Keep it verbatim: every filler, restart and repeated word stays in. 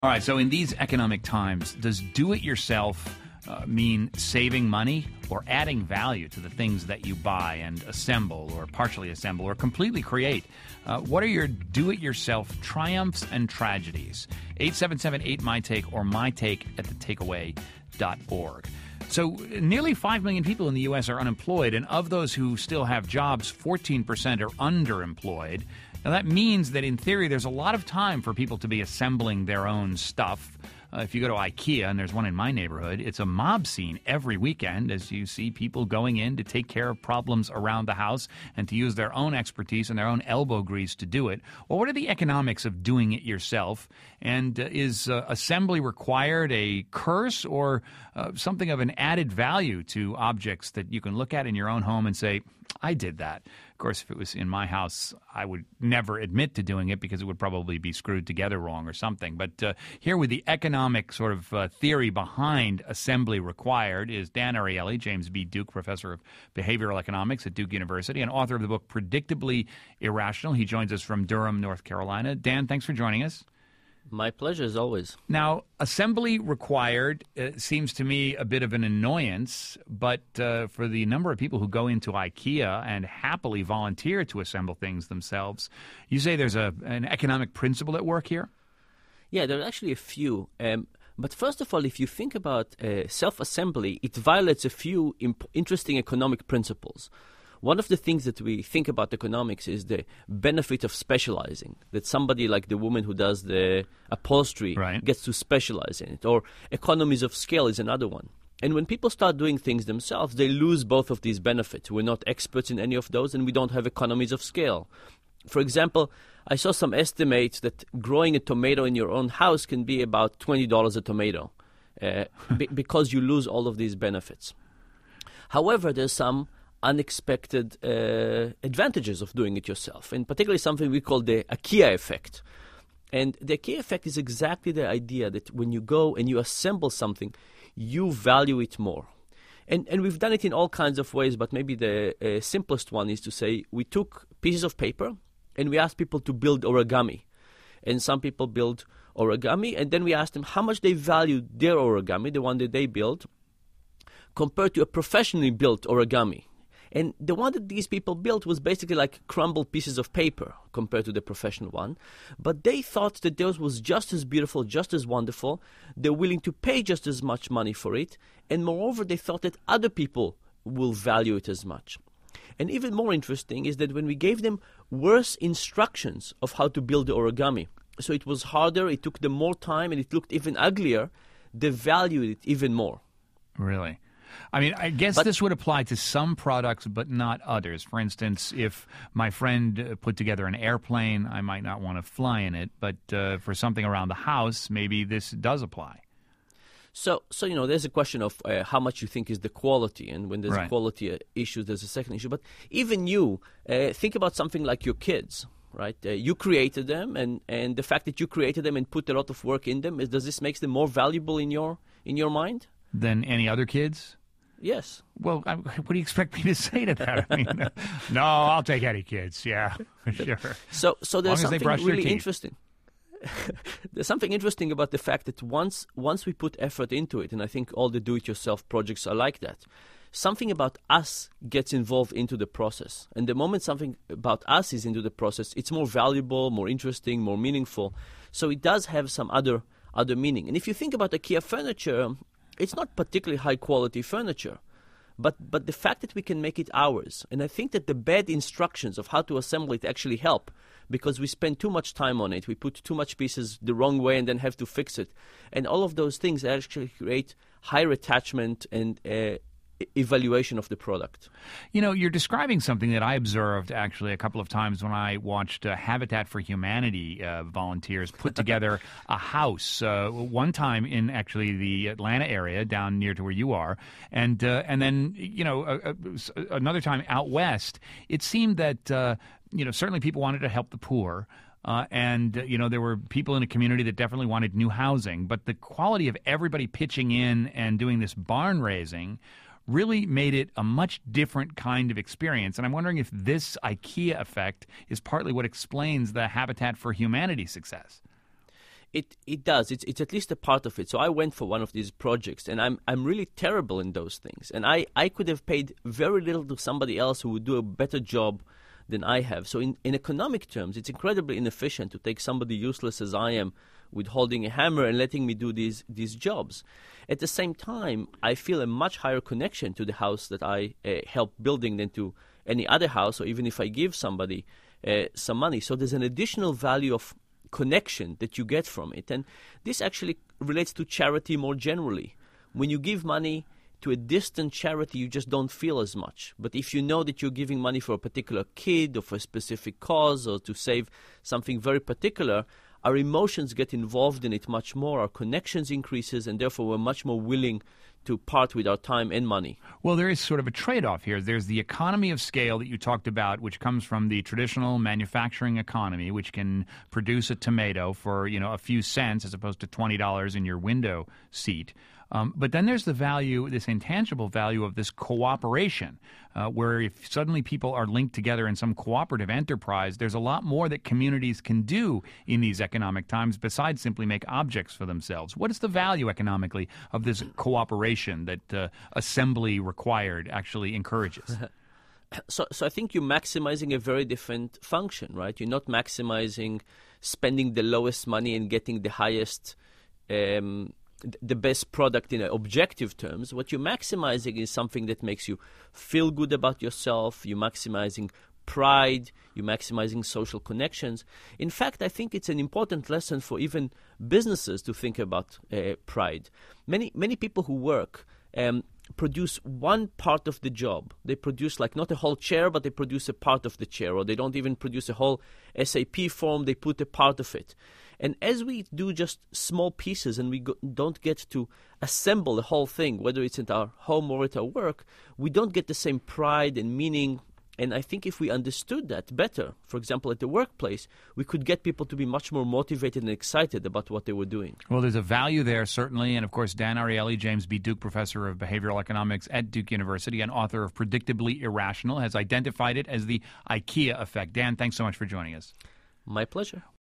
All right, so in these economic times, does do-it-yourself uh, mean saving money or adding value to the things that you buy and assemble or partially assemble or completely create? Uh, what are your do-it-yourself triumphs and tragedies? eight seven seven eight, M Y T A K E or my take at the takeaway dot org. So nearly five million people in the U S are unemployed, and of those who still have jobs, fourteen percent are underemployed. Now, that means that, in theory, there's a lot of time for people to be assembling their own stuff. Uh, if you go to IKEA, and there's one in my neighborhood, it's a mob scene every weekend as you see people going in to take care of problems around the house and to use their own expertise and their own elbow grease to do it. Well, what are the economics of doing it yourself? And uh, is uh, assembly required a curse or uh, something of an added value to objects that you can look at in your own home and say, I did that? Of course, if it was in my house, I would never admit to doing it because it would probably be screwed together wrong or something. But uh, here with the economic sort of uh, theory behind assembly required is Dan Ariely, James B. Duke Professor of Behavioral Economics at Duke University and author of the book Predictably Irrational. He joins us from Durham, North Carolina. Dan, thanks for joining us. My pleasure, as always. Now, assembly required uh, seems to me a bit of an annoyance, but uh, for the number of people who go into IKEA and happily volunteer to assemble things themselves, you say there's a an economic principle at work here? Yeah, there are actually a few. Um, but first of all, if you think about uh, self-assembly, it violates a few imp- interesting economic principles. One of the things that we think about economics is the benefit of specializing, that somebody like the woman who does the upholstery right. gets to specialize in it, or economies of scale is another one. And when people start doing things themselves, they lose both of these benefits. We're not experts in any of those, and we don't have economies of scale. For example, I saw some estimates that growing a tomato in your own house can be about twenty dollars a tomato uh, b- because you lose all of these benefits. However, there's some unexpected uh, advantages of doing it yourself, and particularly something we call the IKEA effect. And the IKEA effect is exactly the idea that when you go and you assemble something, you value it more. And and we've done it in all kinds of ways, but maybe the uh, simplest one is to say we took pieces of paper and we asked people to build origami. And some people build origami, and then we asked them how much they valued their origami, the one that they built, compared to a professionally built origami. And the one that these people built was basically like crumbled pieces of paper compared to the professional one. But they thought that theirs was just as beautiful, just as wonderful. They're willing to pay just as much money for it. And moreover, they thought that other people will value it as much. And even more interesting is that when we gave them worse instructions of how to build the origami, so it was harder, it took them more time, and it looked even uglier, they valued it even more. Really? I mean, I guess but, this would apply to some products, but not others. For instance, if my friend put together an airplane, I might not want to fly in it. But uh, for something around the house, maybe this does apply. So, so you know, there's a question of uh, how much you think is the quality. And when there's right. a quality uh, issue, there's a second issue. But even you, uh, think about something like your kids, right? Uh, you created them, and, and the fact that you created them and put a lot of work in them, is, does this make them more valuable in your in your mind? Than any other kids? Yes. Well, I, what do you expect me to say to that? I mean, uh, no, I'll take any kids. Yeah, sure. So, so there's something really teeth. interesting. There's something interesting about the fact that once once we put effort into it, and I think all the do-it-yourself projects are like that, something about us gets involved into the process. And the moment something about us is into the process, it's more valuable, more interesting, more meaningful. So it does have some other other meaning. And if you think about IKEA furniture, it's not particularly high-quality furniture, but but the fact that we can make it ours, and I think that the bad instructions of how to assemble it actually help, because we spend too much time on it, we put too much pieces the wrong way and then have to fix it, and all of those things actually create higher attachment and uh, evaluation of the product. You know, you're describing something that I observed actually a couple of times when I watched uh, Habitat for Humanity uh, volunteers put together a house uh, one time in actually the Atlanta area down near to where you are, and uh, and then you know uh, uh, another time out west. It seemed that uh, you know certainly people wanted to help the poor. Uh, and, uh, you know, there were people in a community that definitely wanted new housing. But the quality of everybody pitching in and doing this barn raising really made it a much different kind of experience. And I'm wondering if this IKEA effect is partly what explains the Habitat for Humanity success. It it does. It's it's at least a part of it. So I went for one of these projects, and I'm I'm really terrible in those things. And I, I could have paid very little to somebody else who would do a better job than I have. So in, in economic terms, it's incredibly inefficient to take somebody useless as I am with holding a hammer and letting me do these these jobs. At the same time, I feel a much higher connection to the house that I uh, help building than to any other house, or even if I give somebody uh, some money. So there's an additional value of connection that you get from it. And this actually relates to charity more generally. When you give money to a distant charity, you just don't feel as much. But if you know that you're giving money for a particular kid or for a specific cause or to save something very particular, our emotions get involved in it much more, our connections increases, and therefore we're much more willing to part with our time and money. Well, there is sort of a trade-off here. There's the economy of scale that you talked about, which comes from the traditional manufacturing economy, which can produce a tomato for, you know, a few cents as opposed to twenty dollars in your window seat. Um, but then there's the value, this intangible value of this cooperation, uh, where if suddenly people are linked together in some cooperative enterprise, there's a lot more that communities can do in these economic times besides simply make objects for themselves. What is the value economically of this cooperation that uh, assembly required actually encourages? So, so I think you're maximizing a very different function, right? You're not maximizing spending the lowest money and getting the highest um the best product in objective terms. What you're maximizing is something that makes you feel good about yourself. You're maximizing pride. You're maximizing social connections. In fact, I think it's an important lesson for even businesses to think about uh, pride. Many many people who work um, produce one part of the job. They produce like not a whole chair, but they produce a part of the chair, or they don't even produce a whole S A P form. They put a part of it. And as we do just small pieces and we go, don't get to assemble the whole thing, whether it's at our home or at our work, we don't get the same pride and meaning. And I think if we understood that better, for example, at the workplace, we could get people to be much more motivated and excited about what they were doing. Well, there's a value there, certainly. And, of course, Dan Ariely, James B. Duke Professor of Behavioral Economics at Duke University and author of Predictably Irrational, has identified it as the IKEA effect. Dan, thanks so much for joining us. My pleasure.